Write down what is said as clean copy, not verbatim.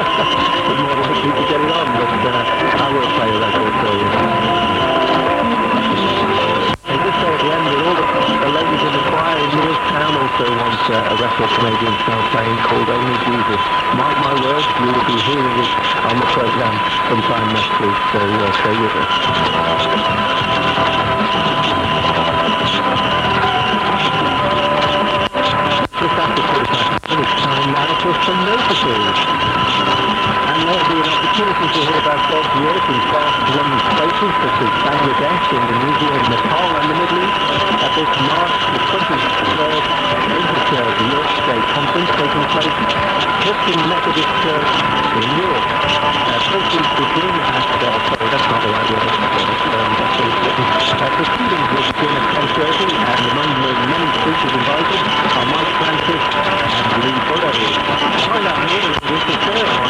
It's more likely to get it on, but I will play a record for you. They just say at the end that all the ladies in the choir in Neilstown also want a record Canadian style playing called Only Jesus. Mark my words, you will be hearing it on the programme sometime next week, so stay with us. Just after 45 minutes time now for some notices. And there'll be an opportunity to hear about God's work in far-flung places such as Bangladesh, Indonesia, Nepal and the Middle East at this March the 23rd Interchurch York State Conference taking place Christian Methodist Church in York. Proceeds begin at, sorry, that's not the right word, proceedings will begin at 10:30 and among the many speakers invited are Mike Francis and Lee Burrows. Find out more at this